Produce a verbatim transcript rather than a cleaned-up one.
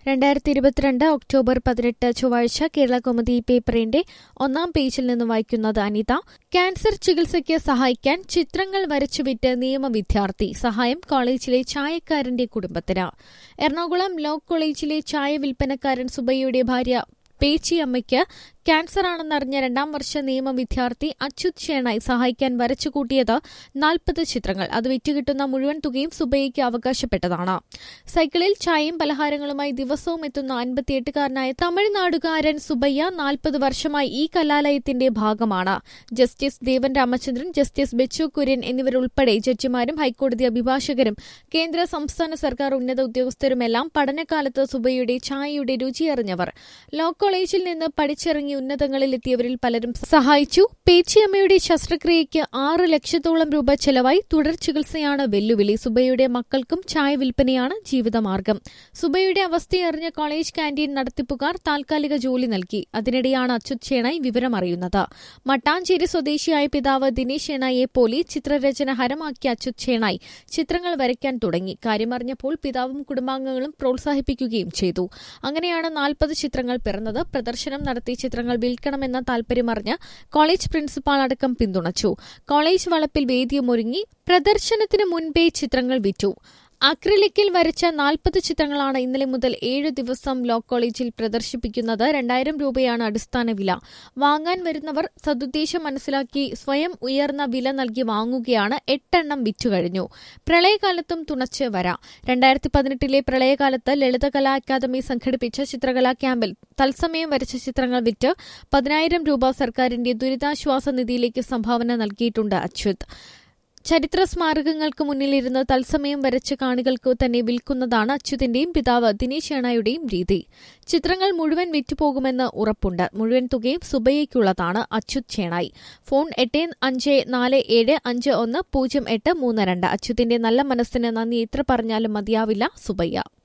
രണ്ടായിരത്തി ഇരുപത്തിരണ്ട് ഒക്ടോബർ പതിനെട്ട് ചൊവ്വാഴ്ച കേരള കൗമുദി പേപ്പറിന്റെ ഒന്നാം പേജിൽ നിന്ന് വായിക്കുന്നത് അനിത. ക്യാൻസർ ചികിത്സയ്ക്ക് സഹായിക്കാൻ ചിത്രങ്ങൾ വരച്ചുവിറ്റ് നിയമ വിദ്യാർത്ഥി. സഹായം കോളേജിലെ ചായക്കാരന്റെ കുടുംബത്തിന്. എറണാകുളം ലോ കോളേജിലെ ചായ വിൽപ്പനക്കാരൻ സുബയ്യയുടെ ഭാര്യ പേച്ചിയമ്മയ്ക്ക് ക്യാൻസറാണെന്നറിഞ്ഞ രണ്ടാം വർഷ നിയമ വിദ്യാർത്ഥി അച്യുത് ഷേണായി സഹായിക്കാൻ വരച്ചുകൂട്ടിയത് നാൽപ്പത് ചിത്രങ്ങൾ. അത് വിറ്റുകിട്ടുന്ന മുഴുവൻ തുകയും സുബയ്യയ്ക്ക് അവകാശപ്പെട്ടതാണ്. സൈക്കിളിൽ ചായയും പലഹാരങ്ങളുമായി ദിവസവും എത്തുന്ന അൻപത്തിയെട്ടുകാരനായ തമിഴ്നാടുകാരൻ സുബയ്യ നാൽപ്പത് വർഷമായി ഈ കലാലയത്തിന്റെ ഭാഗമാണ്. ജസ്റ്റിസ് ദേവൻ രാമചന്ദ്രൻ, ജസ്റ്റിസ് ബെച്ചു കുര്യൻ എന്നിവരുൾപ്പെടെ ജഡ്ജിമാരും ഹൈക്കോടതി അഭിഭാഷകരും കേന്ദ്ര സംസ്ഥാന സർക്കാർ ഉന്നത ഉദ്യോഗസ്ഥരുമെല്ലാം പഠനകാലത്ത് സുബയ്യയുടെ ചായയുടെ രുചിയറിഞ്ഞവർ. ലോ കോളേജിൽ നിന്ന് പഠിച്ചിറങ്ങി ഉന്നതങ്ങളിലെത്തിയവരിൽ പലരും സഹായിച്ചു. പേച്ചിയമ്മയുടെ ശസ്ത്രക്രിയയ്ക്ക് ആറ് ലക്ഷത്തോളം രൂപ ചെലവായി. തുടർ ചികിത്സയാണ് വെല്ലുവിളി. സുബയ്യയുടെ മക്കൾക്കും ചായ വിൽപ്പനയാണ് ജീവിതമാർഗം. സുബയ്യയുടെ അവസ്ഥയറിഞ്ഞ കോളേജ് കാന്റീൻ നടത്തിപ്പുകാർ താൽക്കാലിക ജോലി നൽകി. അതിനിടെയാണ് അച്യുത് ഷേണായി വിവരമറിയുന്നത്. മട്ടാഞ്ചേരി സ്വദേശിയായ പിതാവ് ദിനേശ് ഷേണായിയെ പോലെ ചിത്രരചന ഹരമാക്കിയ അച്യുത് ഷേണായി ചിത്രങ്ങൾ വരയ്ക്കാൻ തുടങ്ങി. കാര്യമറിഞ്ഞപ്പോൾ പിതാവും കുടുംബാംഗങ്ങളും പ്രോത്സാഹിപ്പിക്കുകയും ചെയ്തു. അങ്ങനെയാണ് നാൽപ്പത് ചിത്രങ്ങൾ പിറന്നത്. പ്രദർശനം നടത്തി ചിത്രങ്ങൾ വിൽക്കണമെന്ന താൽപര്യമറിഞ്ഞ് കോളേജ് പ്രിൻസിപ്പാൾ അടക്കം പിന്തുണച്ചു. കോളേജ് വളപ്പിൽ വേദിയും ഒരുങ്ങി. പ്രദർശനത്തിന് മുൻപേ ചിത്രങ്ങൾ വിറ്റു. അക്രിലിക്കിൽ വരച്ച നാൽപ്പത് ചിത്രങ്ങളാണ് ഇന്നലെ മുതൽ ഏഴു ദിവസം ലോ കോളേജിൽ പ്രദർശിപ്പിക്കുന്നത്. രണ്ടായിരം രൂപയാണ് അടിസ്ഥാന വില. വാങ്ങാൻ വരുന്നവർ സദുദ്ദേശം മനസ്സിലാക്കി സ്വയം ഉയർന്ന വില നൽകി വാങ്ങുകയാണ്. എട്ടെണ്ണം വിറ്റുകഴിഞ്ഞു. പ്രളയകാലത്തും തുണച്ച് വരാം. രണ്ടായിരത്തി പതിനെട്ടിലെ പ്രളയകാലത്ത് ലളിതകലാ അക്കാദമി സംഘടിപ്പിച്ച ചിത്രകലാ ക്യാമ്പിൽ തത്സമയം വരച്ച ചിത്രങ്ങൾ വിറ്റ് പതിനായിരം രൂപ സർക്കാരിന്റെ ദുരിതാശ്വാസ നിധിയിലേക്ക് സംഭാവന നൽകിയിട്ടുണ്ട് അച്യുത്. ചരിത്ര സ്മാരകങ്ങൾക്ക് മുന്നിലിരുന്ന് തത്സമയം വരച്ച് കാണികൾക്ക് തന്നെ വിൽക്കുന്നതാണ് അച്യുതിന്റെയും പിതാവ് ദിനേശ് ഷേണായിയുടെയും രീതി. ചിത്രങ്ങൾ മുഴുവൻ വിറ്റുപോകുമെന്ന് ഉറപ്പുണ്ട്. മുഴുവൻ തുകയും സുബയ്യയ്ക്കുള്ളതാണ്. അച്യുത് ഷേണായി. ഫോൺ എട്ട് അഞ്ച് നാല് ഏഴ് അഞ്ച് ഒന്ന് പൂജ്യം എട്ട് മൂന്ന് രണ്ട്. അച്യുതിന്റെ നല്ല മനസ്സിന് നന്ദി എത്ര പറഞ്ഞാലും മതിയാവില്ല. സുബയ്യ.